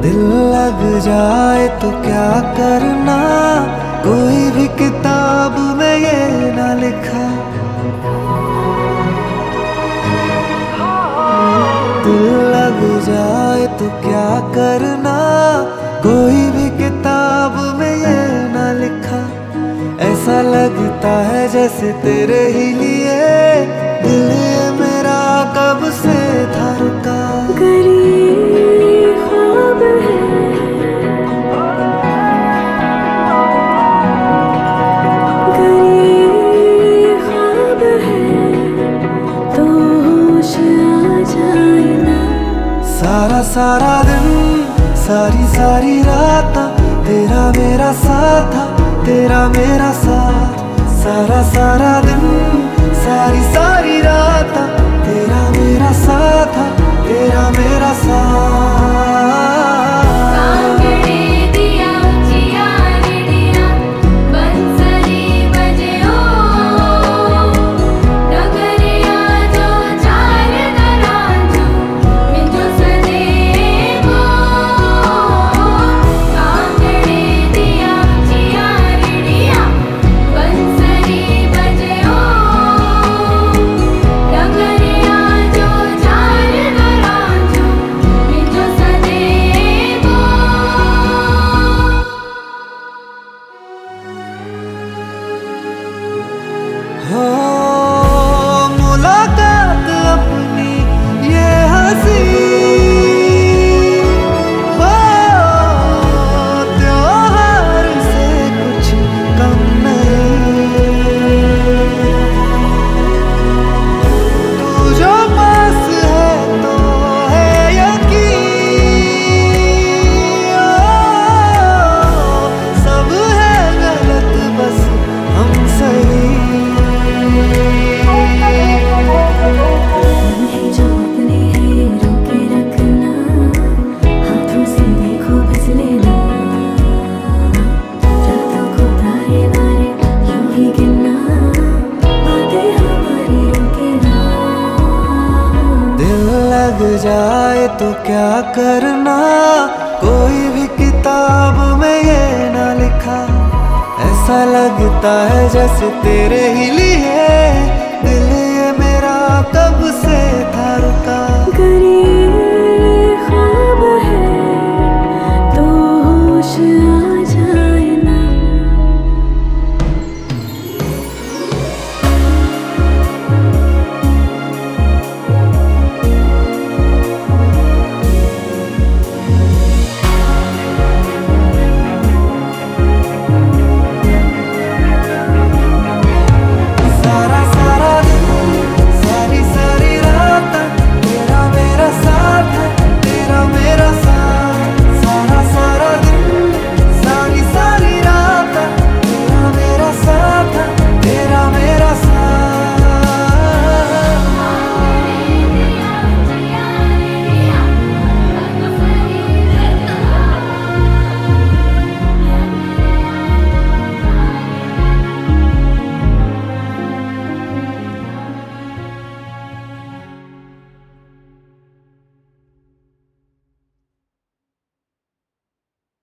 दिल लग जाए तो क्या करना, कोई भी किताब में ये ना लिखा। दिल लग जाए तो क्या करना, कोई भी किताब में ये ना लिखा। ऐसा लगता है जैसे तेरे ही लिए दिल ये मेरा कब से था रुका। सारा सारा दिन सारी सारी रात तेरा मेरा साथ था, तेरा मेरा साथ। सारा सारा दिन सारी सारी रात तेरा मेरा साथ था, तेरा मेरा साथ। हो मुलाकात अपनी ये हंसी, हो त्योहार से कुछ कम नहीं। तू जो पास है तो है यकीन, सब है गलत बस हम सही। लग जाए तो क्या करना, कोई भी किताब में ये ना लिखा। ऐसा लगता है जैसे तेरे ही लिए दिल ये मेरा कब से था रुका।